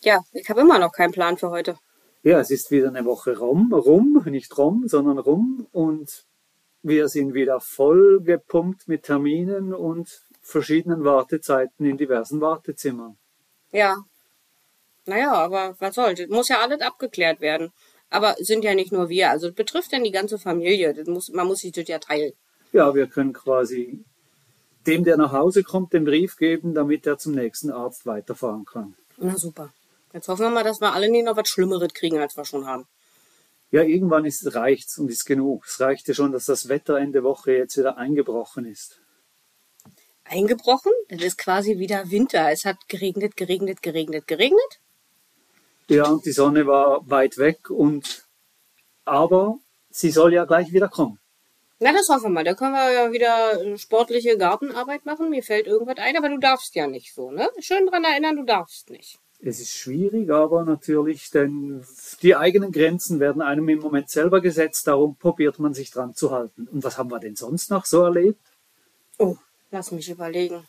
Ja, ich habe immer noch keinen Plan für heute. Ja, es ist wieder eine Woche nicht rum, sondern rum und wir sind wieder voll gepumpt mit Terminen und verschiedenen Wartezeiten in diversen Wartezimmern. Ja, naja, aber was soll's? Muss ja alles abgeklärt werden. Aber sind ja nicht nur wir, also das betrifft dann die ganze Familie. Man muss sich das ja teilen. Ja, wir können quasi dem, der nach Hause kommt, den Brief geben, damit er zum nächsten Arzt weiterfahren kann. Na super. Jetzt hoffen wir mal, dass wir alle nie noch was Schlimmeres kriegen, als wir schon haben. Ja, irgendwann reicht's und ist genug. Es reicht ja schon, dass das Wetter Ende Woche jetzt wieder eingebrochen ist. Eingebrochen? Das ist quasi wieder Winter. Es hat geregnet, geregnet, geregnet, geregnet. Ja, und die Sonne war weit weg aber sie soll ja gleich wieder kommen. Na, das hoffen wir mal. Da können wir ja wieder sportliche Gartenarbeit machen. Mir fällt irgendwas ein, aber du darfst ja nicht so, ne? Schön dran erinnern, du darfst nicht. Es ist schwierig, aber natürlich, denn die eigenen Grenzen werden einem im Moment selber gesetzt, darum probiert man sich dran zu halten. Und was haben wir denn sonst noch so erlebt? Oh, lass mich überlegen.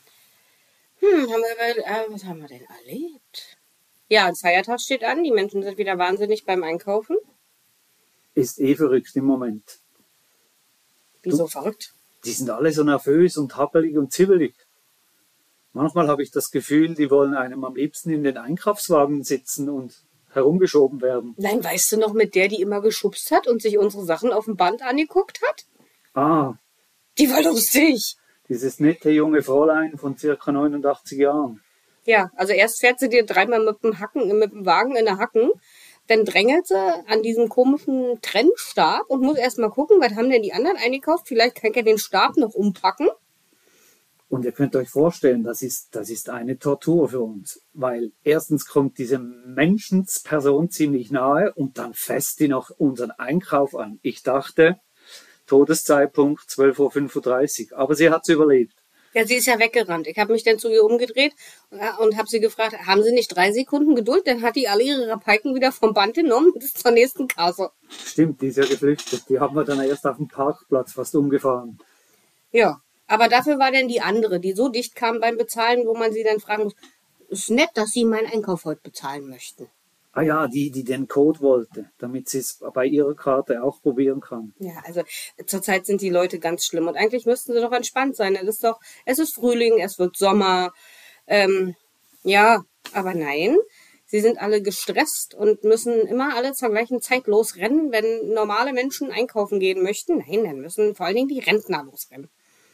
Was haben wir denn erlebt? Ja, ein Feiertag steht an. Die Menschen sind wieder wahnsinnig beim Einkaufen. Ist verrückt im Moment. Wieso verrückt? Die sind alle so nervös und happelig und zibbelig. Manchmal habe ich das Gefühl, die wollen einem am liebsten in den Einkaufswagen sitzen und herumgeschoben werden. Nein, weißt du noch mit der, die immer geschubst hat und sich unsere Sachen auf dem Band angeguckt hat? Ah, Die war lustig. dieses nette junge Fräulein von circa 89 Jahren. Ja, also erst fährt sie dir dreimal mit dem Wagen in der Hacken, dann drängelt sie an diesem komischen Trennstab und muss erst mal gucken, was haben denn die anderen eingekauft? Vielleicht kann ich den Stab noch umpacken. Und ihr könnt euch vorstellen, das ist eine Tortur für uns, weil erstens kommt diese Menschensperson ziemlich nahe und dann fasst die noch unseren Einkauf an. Ich dachte, Todeszeitpunkt 12:35 Uhr, aber sie hat's überlebt. Ja, sie ist ja weggerannt. Ich habe mich dann zu ihr umgedreht und habe sie gefragt, haben Sie nicht 3 Sekunden Geduld? Dann hat die alle ihre Piken wieder vom Band genommen bis zur nächsten Kasse. Stimmt, die ist ja geflüchtet. Die haben wir dann erst auf dem Parkplatz fast umgefahren. Ja, aber dafür war dann die andere, die so dicht kam beim Bezahlen, wo man sie dann fragen muss, ist nett, dass Sie meinen Einkauf heute bezahlen möchten. Ah ja, die den Code wollte, damit sie es bei ihrer Karte auch probieren kann. Ja, also zurzeit sind die Leute ganz schlimm und eigentlich müssten sie doch entspannt sein. Es ist Frühling, es wird Sommer. Ja, aber nein, sie sind alle gestresst und müssen immer alle zur gleichen Zeit losrennen, wenn normale Menschen einkaufen gehen möchten. Nein, dann müssen vor allen Dingen die Rentner losrennen.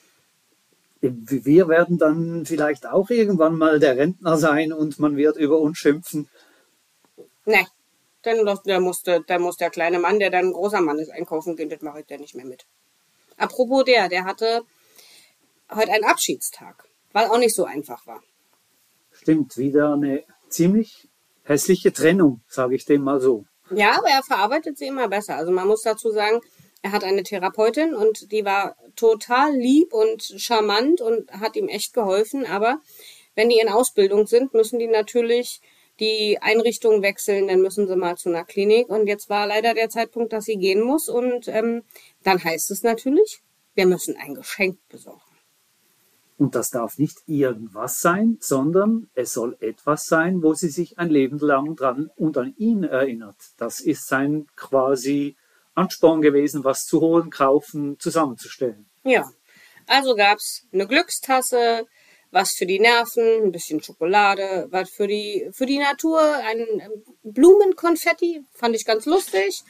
Wir werden dann vielleicht auch irgendwann mal der Rentner sein und man wird über uns schimpfen. Nee, da muss der kleine Mann, der dann ein großer Mann ist, einkaufen gehen, das mache ich dann nicht mehr mit. Apropos der hatte heute einen Abschiedstag, weil auch nicht so einfach war. Stimmt, wieder eine ziemlich hässliche Trennung, sage ich dem mal so. Ja, aber er verarbeitet sie immer besser. Also man muss dazu sagen, er hat eine Therapeutin und die war total lieb und charmant und hat ihm echt geholfen. Aber wenn die in Ausbildung sind, müssen die natürlich die Einrichtung wechseln, dann müssen sie mal zu einer Klinik. Und jetzt war leider der Zeitpunkt, dass sie gehen muss. Und dann heißt es natürlich, wir müssen ein Geschenk besorgen. Und das darf nicht irgendwas sein, sondern es soll etwas sein, wo sie sich ein Leben lang dran und an ihn erinnert. Das ist sein quasi Ansporn gewesen, was zu holen, kaufen, zusammenzustellen. Ja, also gab's eine Glückstasse, was für die Nerven, ein bisschen Schokolade, was für die Natur, ein Blumenkonfetti, fand ich ganz lustig.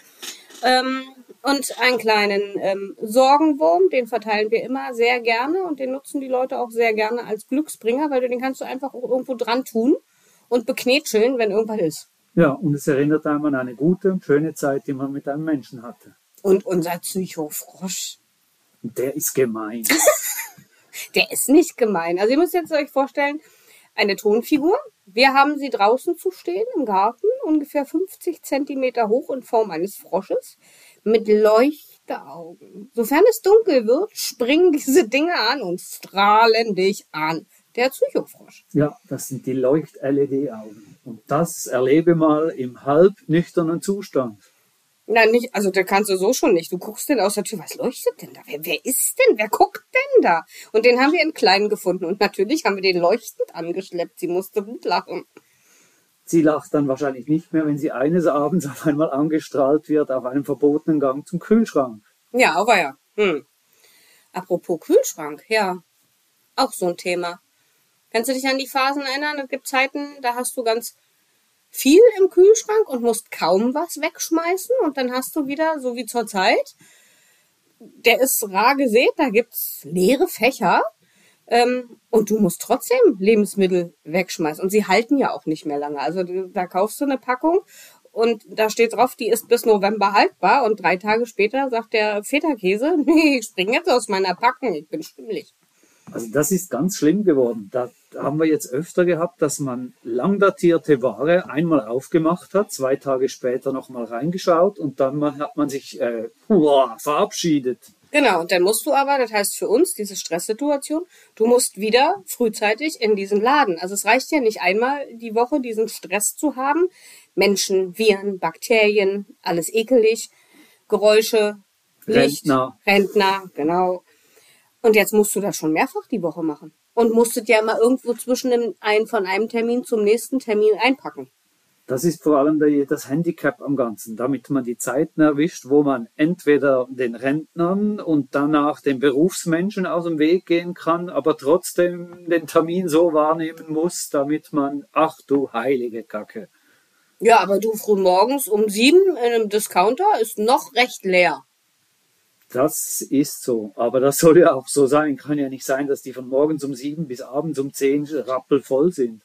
Und einen kleinen Sorgenwurm, den verteilen wir immer sehr gerne und den nutzen die Leute auch sehr gerne als Glücksbringer, weil den kannst du einfach auch irgendwo dran tun und beknetscheln, wenn irgendwas ist. Ja, und es erinnert einem an eine gute und schöne Zeit, die man mit einem Menschen hatte. Und unser Psychofrosch. Der ist gemein. Der ist nicht gemein. Also ihr müsst jetzt euch vorstellen, eine Tonfigur. Wir haben sie draußen zu stehen im Garten, ungefähr 50 Zentimeter hoch in Form eines Frosches, mit Leuchteaugen. Sofern es dunkel wird, springen diese Dinge an und strahlen dich an. Der Psychofrosch. Ja, das sind die Leucht-LED-Augen. Und das erlebe mal im halb nüchternen Zustand. Nein, nicht, also da kannst du so schon nicht. Du guckst denn aus der Tür, was leuchtet denn da? Wer ist denn? Wer guckt denn da? Und den haben wir in klein gefunden. Und natürlich haben wir den leuchtend angeschleppt. Sie musste gut lachen. Sie lacht dann wahrscheinlich nicht mehr, wenn sie eines Abends auf einmal angestrahlt wird auf einem verbotenen Gang zum Kühlschrank. Ja, aber ja. Apropos Kühlschrank, ja, auch so ein Thema. Kannst du dich an die Phasen erinnern? Es gibt Zeiten, da hast du ganz viel im Kühlschrank und musst kaum was wegschmeißen. Und dann hast du wieder, so wie zur Zeit, der ist rar gesät, da gibt's leere Fächer. Und du musst trotzdem Lebensmittel wegschmeißen. Und sie halten ja auch nicht mehr lange. Also da kaufst du eine Packung und da steht drauf, die ist bis November haltbar. Und 3 Tage später sagt der Feta-Käse, nee, ich spring jetzt aus meiner Packung, ich bin stimmlich. Also das ist ganz schlimm geworden. Da haben wir jetzt öfter gehabt, dass man lang datierte Ware einmal aufgemacht hat, 2 Tage später nochmal reingeschaut und dann hat man sich verabschiedet. Genau, und dann musst du aber, das heißt für uns, diese Stresssituation, du musst wieder frühzeitig in diesen Laden. Also es reicht ja nicht einmal die Woche diesen Stress zu haben. Menschen, Viren, Bakterien, alles ekelig, Geräusche, Licht, Rentner, genau. Und jetzt musst du das schon mehrfach die Woche machen. Und musstet ja mal irgendwo zwischen von einem Termin zum nächsten Termin einpacken. Das ist vor allem das Handicap am Ganzen, damit man die Zeiten erwischt, wo man entweder den Rentnern und danach den Berufsmenschen aus dem Weg gehen kann, aber trotzdem den Termin so wahrnehmen muss, damit man, ach du heilige Kacke. Ja, aber du früh morgens um 7 in einem Discounter ist noch recht leer. Das ist so, aber das soll ja auch so sein. Kann ja nicht sein, dass die von morgens um 7 bis abends um 10 rappelvoll sind.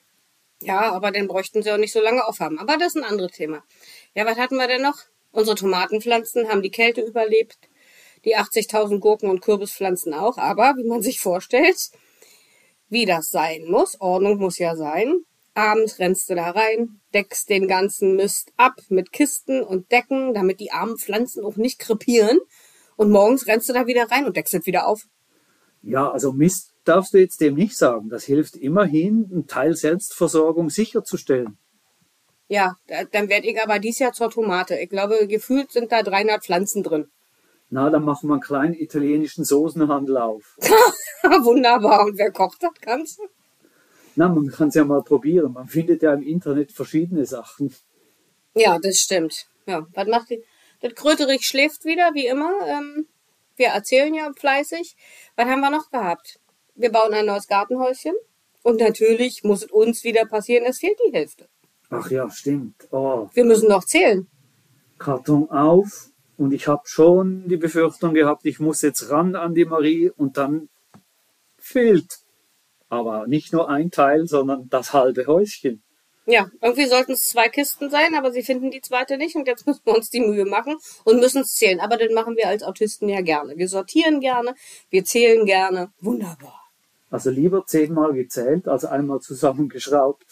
Ja, aber dann bräuchten sie auch nicht so lange aufhaben. Aber das ist ein anderes Thema. Ja, was hatten wir denn noch? Unsere Tomatenpflanzen haben die Kälte überlebt. Die 80.000 Gurken- und Kürbispflanzen auch. Aber, wie man sich vorstellt, wie das sein muss, Ordnung muss ja sein. Abends rennst du da rein, deckst den ganzen Mist ab mit Kisten und Decken, damit die armen Pflanzen auch nicht krepieren. Und morgens rennst du da wieder rein und deckst es wieder auf. Ja, also Mist darfst du jetzt dem nicht sagen. Das hilft immerhin, einen Teil Selbstversorgung sicherzustellen. Ja, dann werde ich aber dies Jahr zur Tomate. Ich glaube, gefühlt sind da 300 Pflanzen drin. Na, dann machen wir einen kleinen italienischen Soßenhandel auf. Wunderbar. Und wer kocht das Ganze? Na, man kann es ja mal probieren. Man findet ja im Internet verschiedene Sachen. Ja, das stimmt. Ja, was macht die? Das Kröterich schläft wieder, wie immer. Wir erzählen ja fleißig. Was haben wir noch gehabt? Wir bauen ein neues Gartenhäuschen. Und natürlich muss es uns wieder passieren, es fehlt die Hälfte. Ach ja, stimmt. Oh. Wir müssen noch zählen. Karton auf. Und ich habe schon die Befürchtung gehabt, ich muss jetzt ran an die Marie und dann fehlt. Aber nicht nur ein Teil, sondern das halbe Häuschen. Ja, irgendwie sollten es 2 Kisten sein, aber sie finden die zweite nicht und jetzt müssen wir uns die Mühe machen und müssen es zählen. Aber das machen wir als Autisten ja gerne. Wir sortieren gerne, wir zählen gerne. Wunderbar. Also lieber 10-mal gezählt, als einmal zusammengeschraubt.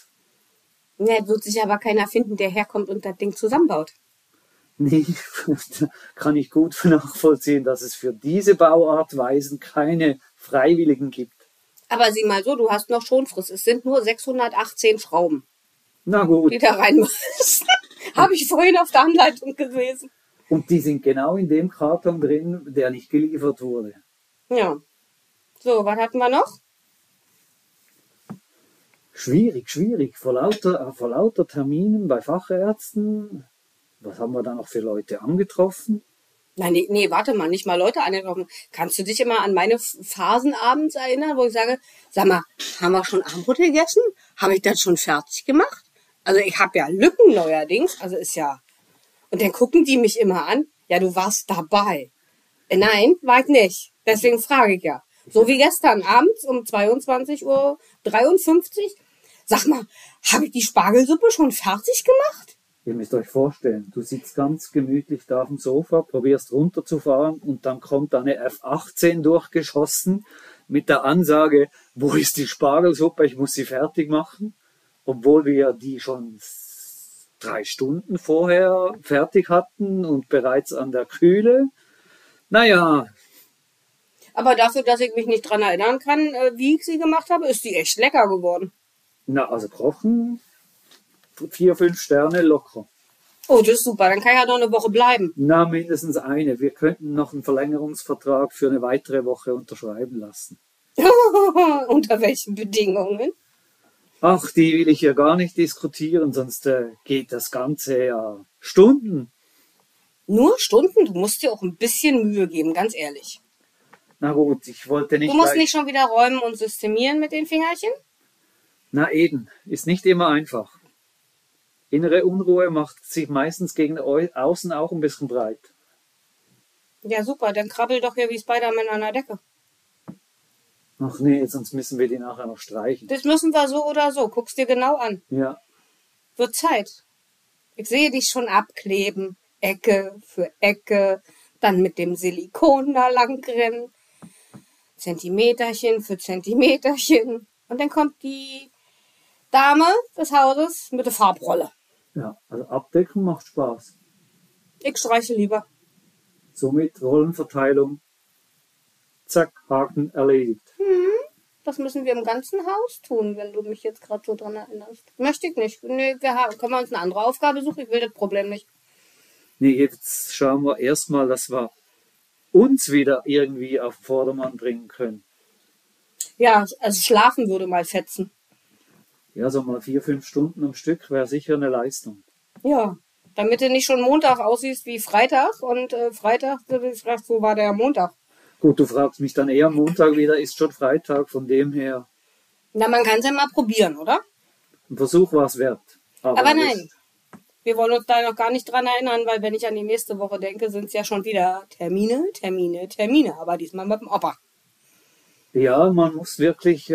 Ja, wird sich aber keiner finden, der herkommt und das Ding zusammenbaut. Nee, kann ich gut nachvollziehen, dass es für diese Bauartweisen keine Freiwilligen gibt. Aber sieh mal so, du hast noch Schonfrist. Es sind nur 618 Schrauben. Na gut. Die da rein müssen. Habe ich vorhin auf der Anleitung gelesen. Und die sind genau in dem Karton drin, der nicht geliefert wurde. Ja. So, was hatten wir noch? Schwierig. Vor lauter Terminen bei Fachärzten. Was haben wir da noch für Leute angetroffen? Nein, nee, warte mal, nicht mal Leute angetroffen. Kannst du dich immer an meine Phasen abends erinnern, wo ich sage, sag mal, haben wir schon Abendbrot gegessen? Habe ich das schon fertig gemacht? Also ich habe ja Lücken neuerdings, also ist ja... Und dann gucken die mich immer an, ja, du warst dabei. Nein, war ich nicht. Deswegen frage ich ja. So wie gestern abends um 22:53 Uhr. Sag mal, habe ich die Spargelsuppe schon fertig gemacht? Ihr müsst euch vorstellen, du sitzt ganz gemütlich da auf dem Sofa, probierst runterzufahren und dann kommt eine F-18 durchgeschossen mit der Ansage, wo ist die Spargelsuppe, ich muss sie fertig machen, obwohl wir die schon 3 Stunden vorher fertig hatten und bereits an der Kühle. Naja. Aber dafür, dass ich mich nicht dran erinnern kann, wie ich sie gemacht habe, ist die echt lecker geworden. Na, also kochen... 4, 5 Sterne locker. Oh, das ist super. Dann kann ja noch eine Woche bleiben. Na, mindestens eine. Wir könnten noch einen Verlängerungsvertrag für eine weitere Woche unterschreiben lassen. Unter welchen Bedingungen? Ach, die will ich ja gar nicht diskutieren, sonst geht das Ganze ja Stunden. Nur Stunden? Du musst dir auch ein bisschen Mühe geben, ganz ehrlich. Na gut, ich wollte Du nicht musst gleich... nicht schon wieder räumen und systemieren mit den Fingerchen? Na eben, ist nicht immer einfach. Innere Unruhe macht sich meistens gegen außen auch ein bisschen breit. Ja, super, dann krabbel doch hier wie Spider-Man an der Decke. Ach nee, sonst müssen wir die nachher noch streichen. Das müssen wir so oder so. Guck's dir genau an. Ja, Wird Zeit. Ich sehe dich schon abkleben. Ecke für Ecke. Dann mit dem Silikon da lang rennen. Zentimeterchen für Zentimeterchen. Und dann kommt die Dame des Hauses mit der Farbrolle. ja, also abdecken macht Spaß. Ich streiche lieber. Somit Rollenverteilung. Zack, Haken erledigt. Das müssen wir im ganzen Haus tun, wenn du mich jetzt gerade so dran erinnerst. Möchte ich nicht. Nee, können wir uns eine andere Aufgabe suchen? Ich will das Problem nicht. Nee, jetzt schauen wir erstmal, dass wir uns wieder irgendwie auf Vordermann bringen können. Ja, also schlafen würde mal fetzen. Ja, so mal 4-5 Stunden am Stück wäre sicher eine Leistung. Ja, damit du nicht schon Montag aussiehst wie Freitag und Freitag, so war der Montag. Gut, du fragst mich dann eher Montag wieder, ist schon Freitag, von dem her Na, man kann es ja mal probieren, oder? ein Versuch war es wert. Aber nein, wir wollen uns da noch gar nicht dran erinnern, weil wenn ich an die nächste Woche denke, sind es ja schon wieder Termine, aber diesmal mit dem Opa. Ja, man muss wirklich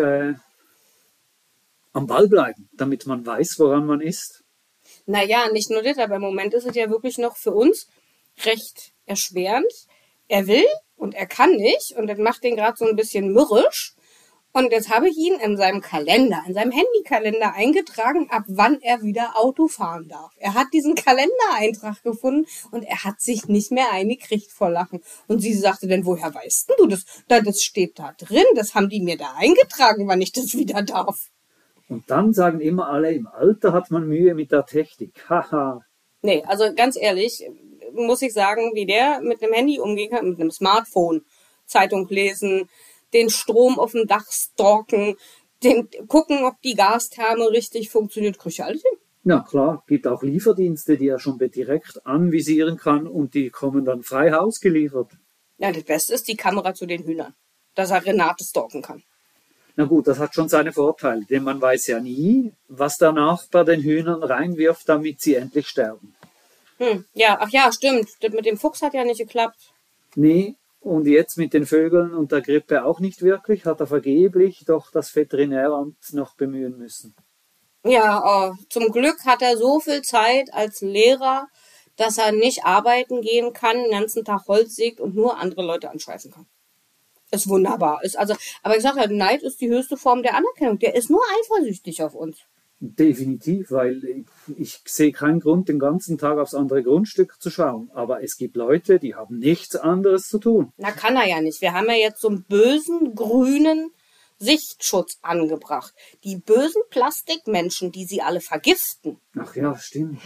am Ball bleiben, damit man weiß, woran man ist. Naja, nicht nur das, aber im Moment ist es ja wirklich noch für uns recht erschwerend. Er will und er kann nicht und das macht den gerade so ein bisschen mürrisch. Und jetzt habe ich ihn in seinem Kalender, in seinem Handykalender eingetragen, ab wann er wieder Auto fahren darf. Er hat diesen Kalendereintrag gefunden und er hat sich nicht mehr eingekriegt vor Lachen. Und sie sagte dann, woher weißt denn du das? Das steht da drin, das haben die mir da eingetragen, wann ich das wieder darf. Und dann sagen immer alle, im Alter hat man Mühe mit der Technik. Haha. Nee, also ganz ehrlich, muss ich sagen, wie der mit einem Handy umgehen kann, mit einem Smartphone, Zeitung lesen, den Strom auf dem Dach stalken, gucken, ob die Gastherme richtig funktioniert, krieg ich alles hin. Ja klar, gibt auch Lieferdienste, die er schon direkt anvisieren kann und die kommen dann frei Haus geliefert. Ja, das Beste ist die Kamera zu den Hühnern, dass er Renate stalken kann. Na gut, das hat schon seine Vorteile, denn man weiß ja nie, was der Nachbar den Hühnern reinwirft, damit sie endlich sterben. Ja, ach ja, stimmt. Das mit dem Fuchs hat ja nicht geklappt. Nee, und jetzt mit den Vögeln und der Grippe auch nicht wirklich, hat er vergeblich doch das Veterinäramt noch bemühen müssen. Ja, zum Glück hat er so viel Zeit als Lehrer, dass er nicht arbeiten gehen kann, den ganzen Tag Holz sägt und nur andere Leute anscheißen kann. Ist wunderbar. Aber ich sage ja, Neid ist die höchste Form der Anerkennung. Der ist nur eifersüchtig auf uns. Definitiv, weil ich sehe keinen Grund, den ganzen Tag aufs andere Grundstück zu schauen. Aber es gibt Leute, die haben nichts anderes zu tun. Na, kann er ja nicht. Wir haben ja jetzt so einen bösen, grünen Sichtschutz angebracht. Die bösen Plastikmenschen, die sie alle vergiften. Ach ja, stimmt.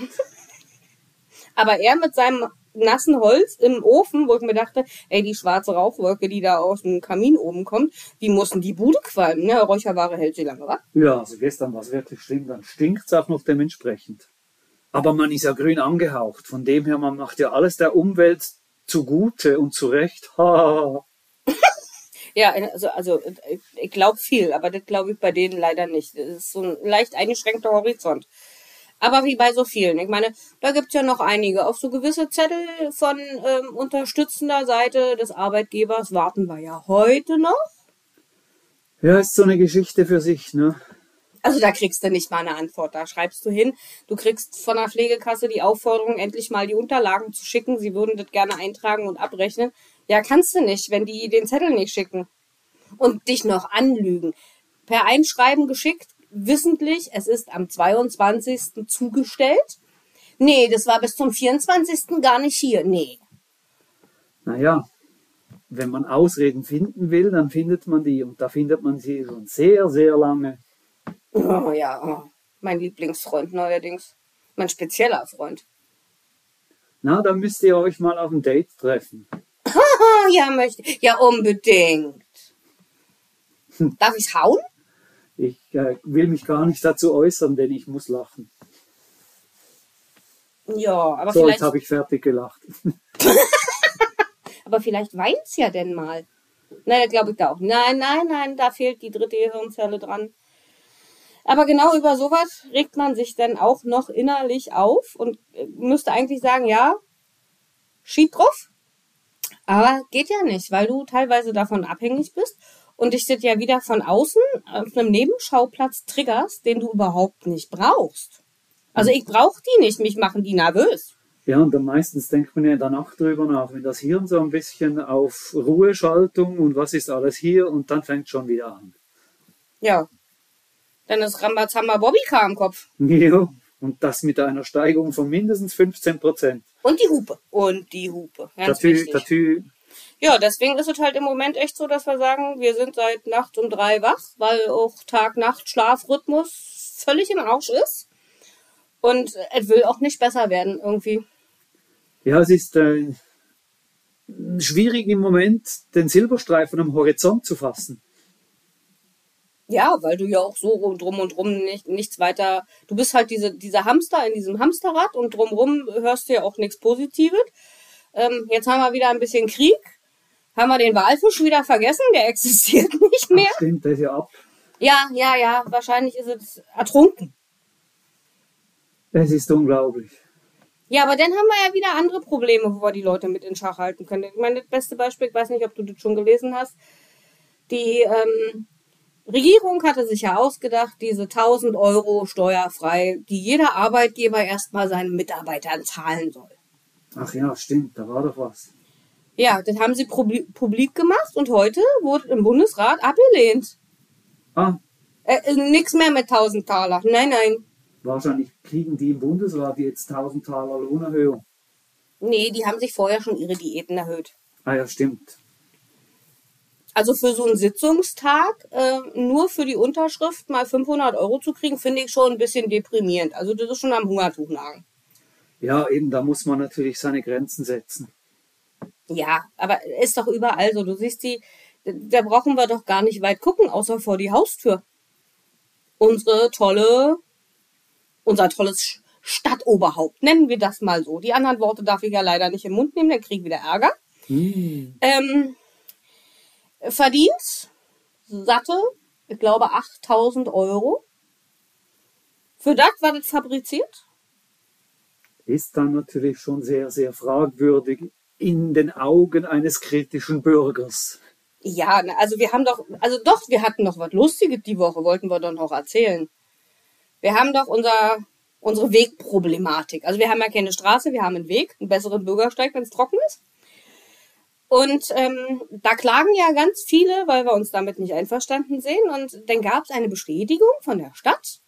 Aber er mit seinem nassen Holz im Ofen, wo ich mir dachte, ey, die schwarze Rauchwolke, die da aus dem Kamin oben kommt, die mussten die Bude qualmen, ne? Räucherware hält sie lange, wa? Ja, also gestern war es wirklich schlimm, dann stinkt es auch noch dementsprechend. Aber man ist ja grün angehaucht, von dem her, man macht ja alles der Umwelt zugute und zurecht. Ha. Ja, also ich glaube viel, aber das glaube ich bei denen leider nicht. Das ist so ein leicht eingeschränkter Horizont. Aber wie bei so vielen. Ich meine, da gibt's ja noch einige. Auf so gewisse Zettel von unterstützender Seite des Arbeitgebers warten wir ja heute noch. Ja, ist so eine Geschichte für sich, ne? Also da kriegst du nicht mal eine Antwort. Da schreibst du hin, du kriegst von der Pflegekasse die Aufforderung, endlich mal die Unterlagen zu schicken. Sie würden das gerne eintragen und abrechnen. Ja, kannst du nicht, wenn die den Zettel nicht schicken. Und dich noch anlügen. Per Einschreiben geschickt, wissentlich, es ist am 22. zugestellt. Nee, das war bis zum 24. gar nicht hier. Nee. Naja, wenn man Ausreden finden will, dann findet man die. Und da findet man sie schon sehr, sehr lange. Oh ja, mein Lieblingsfreund neuerdings. Mein spezieller Freund. Na, dann müsst ihr euch mal auf ein Date treffen. Ja, möchte. Ja, unbedingt. Darf ich's hauen? Ich will mich gar nicht dazu äußern, denn ich muss lachen. Ja, aber So, jetzt vielleicht, habe ich fertig gelacht. aber vielleicht weint's ja denn mal. Nein, das glaube ich da auch. Nein, da fehlt die dritte Gehirnzelle dran. Aber genau über sowas regt man sich dann auch noch innerlich auf und müsste eigentlich sagen, ja, schieb drauf. Aber geht ja nicht, weil du teilweise davon abhängig bist und dich das ja wieder von außen auf einem Nebenschauplatz triggerst, den du überhaupt nicht brauchst. Also ich brauche die nicht, mich machen die nervös. Ja, und dann meistens denkt man ja in der Nacht drüber nach, wenn das Hirn so ein bisschen auf Ruheschaltung und was ist alles hier und dann fängt schon wieder an. Ja, dann ist Rambazamba Bobbycar im Kopf. Ja, und das mit einer Steigerung von mindestens 15%. Und die Hupe. Und die Hupe. Ganz wichtig. Tatü. Ja, deswegen ist es halt im Moment echt so, dass wir sagen, wir sind seit nachts um 3 wach, weil auch Tag-Nacht-Schlafrhythmus völlig im Arsch ist. Und es will auch nicht besser werden irgendwie. Ja, es ist schwierig im Moment, den Silberstreifen am Horizont zu fassen. Ja, weil du ja auch so drum und drum nichts weiter. Du bist halt dieser Hamster in diesem Hamsterrad und drumrum hörst du ja auch nichts Positives. Jetzt haben wir wieder ein bisschen Krieg. Haben wir den Walfisch wieder vergessen? Der existiert nicht mehr. Ach, stimmt, der ist ja ab. Ja. Wahrscheinlich ist es ertrunken. Es ist unglaublich. Ja, aber dann haben wir ja wieder andere Probleme, wo wir die Leute mit in Schach halten können. Ich meine, das beste Beispiel, ich weiß nicht, ob du das schon gelesen hast, die Regierung hatte sich ja ausgedacht, diese 1.000 Euro steuerfrei, die jeder Arbeitgeber erstmal seinen Mitarbeitern zahlen soll. Ach ja, stimmt, da war doch was. Ja, das haben sie publik gemacht und heute wurde im Bundesrat abgelehnt. Nix mehr mit 1.000 Taler. Nein. Wahrscheinlich kriegen die im Bundesrat jetzt 1.000 Taler Lohnerhöhung. Nee, die haben sich vorher schon ihre Diäten erhöht. Ah ja, stimmt. Also für so einen Sitzungstag nur für die Unterschrift mal 500 Euro zu kriegen, finde ich schon ein bisschen deprimierend. Also das ist schon am Hungertuch nagen. Ja, eben, da muss man natürlich seine Grenzen setzen. Ja, aber ist doch überall so. Du siehst da brauchen wir doch gar nicht weit gucken, außer vor die Haustür. Unser tolles Stadtoberhaupt, nennen wir das mal so. Die anderen Worte darf ich ja leider nicht im Mund nehmen, dann krieg ich wieder Ärger. Verdient satte, ich glaube, 8.000 Euro. Für das war das fabriziert. Ist dann natürlich schon sehr, sehr fragwürdig in den Augen eines kritischen Bürgers. Ja, also wir hatten noch was Lustiges die Woche, wollten wir doch noch erzählen. Wir haben doch unsere Wegproblematik. Also wir haben ja keine Straße, wir haben einen Weg, einen besseren Bürgersteig, wenn es trocken ist. Und da klagen ja ganz viele, weil wir uns damit nicht einverstanden sehen. Und dann gab es eine Bestätigung von der Stadt,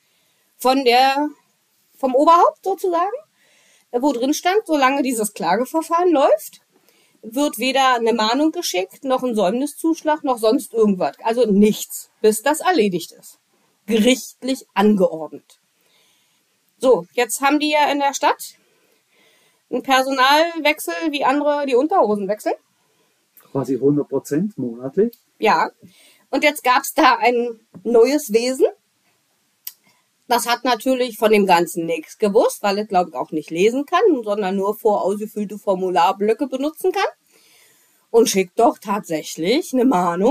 vom Oberhaupt sozusagen, wo drin stand, solange dieses Klageverfahren läuft, wird weder eine Mahnung geschickt, noch ein Säumniszuschlag, noch sonst irgendwas. Also nichts, bis das erledigt ist. Gerichtlich angeordnet. So, jetzt haben die ja in der Stadt einen Personalwechsel, wie andere die Unterhosen wechseln. Quasi 100% monatlich. Ja, und jetzt gab's da ein neues Wesen. Das hat natürlich von dem Ganzen nichts gewusst, weil es, glaube ich, auch nicht lesen kann, sondern nur vorausgefüllte Formularblöcke benutzen kann. Und schickt doch tatsächlich eine Mahnung.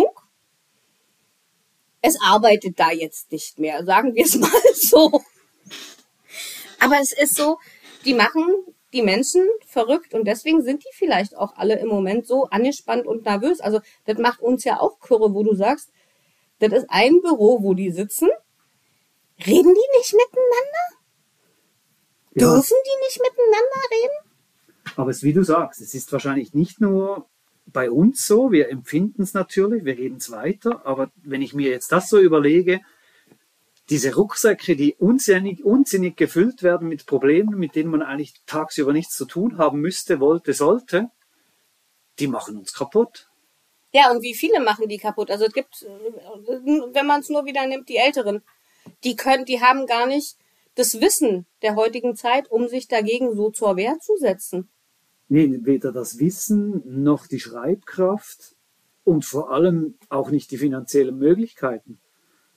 Es arbeitet da jetzt nicht mehr, sagen wir es mal so. Aber es ist so, die machen die Menschen verrückt und deswegen sind die vielleicht auch alle im Moment so angespannt und nervös. Also das macht uns ja auch Kürre, wo du sagst, das ist ein Büro, wo die sitzen. Reden die nicht miteinander? Ja. Dürfen die nicht miteinander reden? Aber es, wie du sagst, es ist wahrscheinlich nicht nur bei uns so, wir empfinden es natürlich, wir reden es weiter, aber wenn ich mir jetzt das so überlege, diese Rucksäcke, die unsinnig gefüllt werden mit Problemen, mit denen man eigentlich tagsüber nichts zu tun haben müsste, wollte, sollte, die machen uns kaputt. Ja, und wie viele machen die kaputt? Also es gibt, wenn man es nur wieder nimmt, die Älteren, die haben gar nicht das Wissen der heutigen Zeit, um sich dagegen so zur Wehr zu setzen. Nee, weder das Wissen noch die Schreibkraft und vor allem auch nicht die finanziellen Möglichkeiten.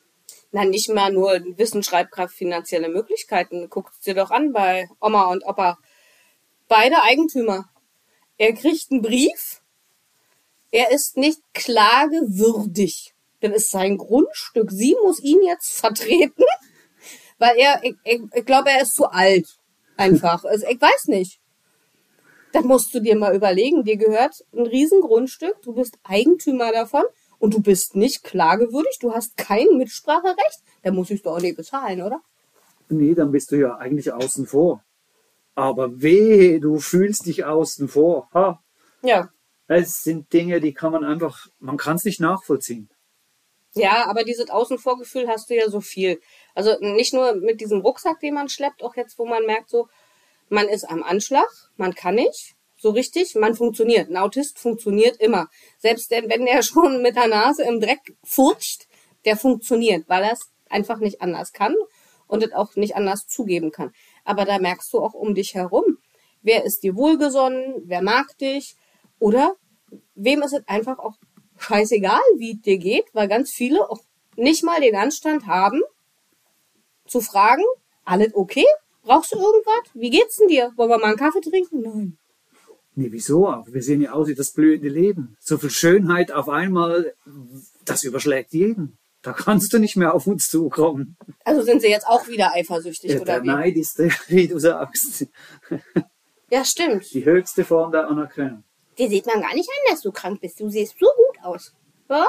Na, nicht mal nur Wissen, Schreibkraft, finanzielle Möglichkeiten. Guckt's dir doch an bei Oma und Opa. Beide Eigentümer. Er kriegt einen Brief. Er ist nicht klagewürdig. Das ist sein Grundstück. Sie muss ihn jetzt vertreten, weil ich glaube, er ist zu alt. Einfach. Also, ich weiß nicht. Das musst du dir mal überlegen. Dir gehört ein Riesengrundstück. Du bist Eigentümer davon. Und du bist nicht klagewürdig, du hast kein Mitspracherecht, dann muss ich doch auch nicht bezahlen, oder? Nee, dann bist du ja eigentlich außen vor. Aber wehe, du fühlst dich außen vor. Ha. Ja. Es sind Dinge, die kann man kann es nicht nachvollziehen. Ja, aber dieses Außenvorgefühl hast du ja so viel. Also nicht nur mit diesem Rucksack, den man schleppt, auch jetzt, wo man merkt so, man ist am Anschlag, man kann nicht. So richtig, man funktioniert. Ein Autist funktioniert immer. Selbst wenn der schon mit der Nase im Dreck furcht, der funktioniert, weil er es einfach nicht anders kann und es auch nicht anders zugeben kann. Aber da merkst du auch um dich herum, wer ist dir wohlgesonnen, wer mag dich oder wem ist es einfach auch scheißegal, wie es dir geht, weil ganz viele auch nicht mal den Anstand haben, zu fragen, alles okay? Brauchst du irgendwas? Wie geht's denn dir? Wollen wir mal einen Kaffee trinken? Nein. Nee, wieso auch? Wir sehen ja aus wie das blühende Leben. So viel Schönheit auf einmal, das überschlägt jeden. Da kannst du nicht mehr auf uns zukommen. Also sind sie jetzt auch wieder eifersüchtig, Ja, oder der wie? Neid ist, wie du sagst, Ja, stimmt. die höchste Form der Anerkennung. Dir sieht man gar nicht an, dass du krank bist. Du siehst so gut aus. Ja?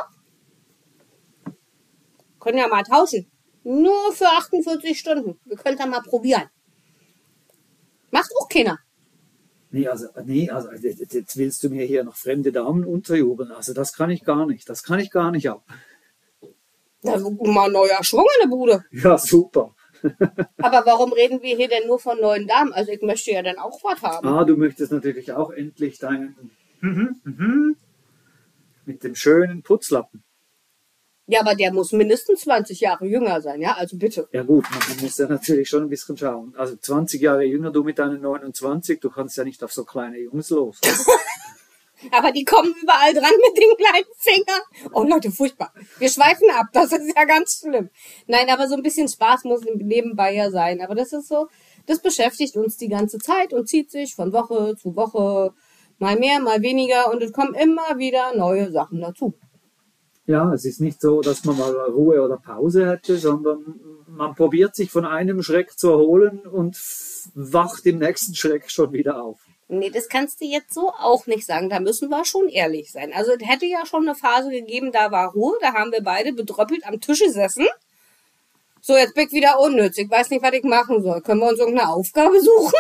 Können ja mal tauschen. Nur für 48 Stunden. Wir können ja mal probieren. Macht auch keiner. Nee, also jetzt willst du mir hier noch fremde Damen unterjubeln. Also das kann ich gar nicht. Das kann ich gar nicht ab. Na, mal ein neuer Schwung in der Bude. Ja, super. Aber warum reden wir hier denn nur von neuen Damen? Also ich möchte ja dann auch was haben. Ah, du möchtest natürlich auch endlich deinen mit dem schönen Putzlappen. Ja, aber der muss mindestens 20 Jahre jünger sein, ja? Also bitte. Ja gut, man muss ja natürlich schon ein bisschen schauen. Also 20 Jahre jünger, du mit deinen 29, du kannst ja nicht auf so kleine Jungs los. Aber die kommen überall dran mit den kleinen Fingern. Oh Leute, furchtbar. Wir schweifen ab, das ist ja ganz schlimm. Nein, aber so ein bisschen Spaß muss nebenbei ja sein. Aber das ist so, das beschäftigt uns die ganze Zeit und zieht sich von Woche zu Woche mal mehr, mal weniger und es kommen immer wieder neue Sachen dazu. Ja, es ist nicht so, dass man mal Ruhe oder Pause hätte, sondern man probiert sich von einem Schreck zu erholen und wacht im nächsten Schreck schon wieder auf. Nee, das kannst du jetzt so auch nicht sagen. Da müssen wir schon ehrlich sein. Also es hätte ja schon eine Phase gegeben, da war Ruhe, da haben wir beide bedröppelt am Tisch gesessen. So, jetzt bin ich wieder unnütz. Ich weiß nicht, was ich machen soll. Können wir uns irgendeine Aufgabe suchen?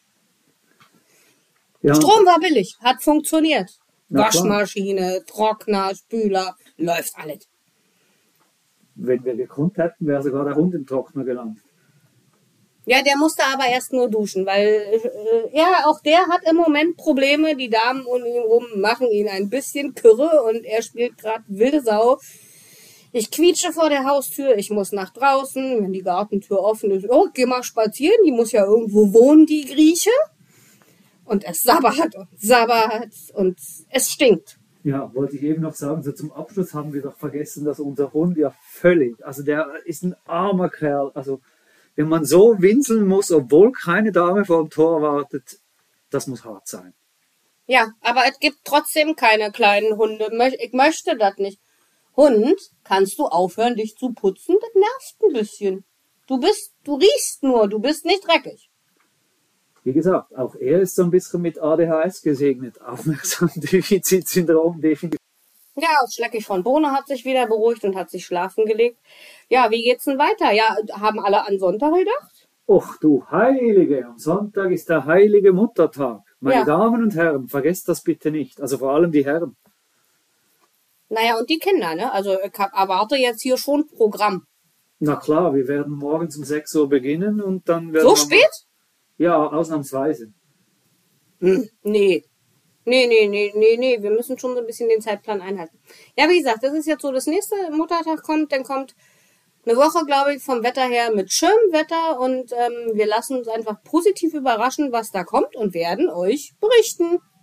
Ja, Strom war billig, hat funktioniert. Na klar. Waschmaschine, Trockner, Spüler, läuft alles. wenn wir gekonnt hätten, wäre sogar der Hund im Trockner gelandet. Ja, der musste aber erst nur duschen, weil ja, auch der hat im Moment Probleme. Die Damen um ihn rum machen ihn ein bisschen kürre und er spielt gerade wilde Sau. Ich quietsche vor der Haustür, ich muss nach draußen, wenn die Gartentür offen ist. Oh, geh mal spazieren, die muss ja irgendwo wohnen, die Grieche. Und es sabbert und es stinkt. Ja, wollte ich eben noch sagen, so zum Abschluss haben wir doch vergessen, dass unser Hund ja völlig, also der ist ein armer Kerl, also wenn man so winseln muss, obwohl keine Dame vor dem Tor wartet, das muss hart sein. Ja, aber es gibt trotzdem keine kleinen Hunde. Ich möchte das nicht. Hund, kannst du aufhören, dich zu putzen? Das nervt ein bisschen. Du riechst nur, du bist nicht dreckig. Wie gesagt, auch er ist so ein bisschen mit ADHS gesegnet. Aufmerksamkeitsdefizitsyndrom definitiv. Ja, auch Schleckig von Bohne hat sich wieder beruhigt und hat sich schlafen gelegt. Ja, wie geht's denn weiter? Ja, haben alle an Sonntag gedacht? Och du Heilige, am Sonntag ist der heilige Muttertag. Meine Ja. Damen und Herren, vergesst das bitte nicht. Also vor allem die Herren. Naja, und die Kinder, ne? Also ich erwarte jetzt hier schon Programm. Na klar, wir werden morgens um 6 Uhr beginnen und dann werden So wir spät? Ja, ausnahmsweise. Nee. Nee. Wir müssen schon so ein bisschen den Zeitplan einhalten. Ja, wie gesagt, das ist jetzt so, das nächste Muttertag kommt, dann kommt eine Woche, glaube ich, vom Wetter her mit schönem Wetter und wir lassen uns einfach positiv überraschen, was da kommt und werden euch berichten.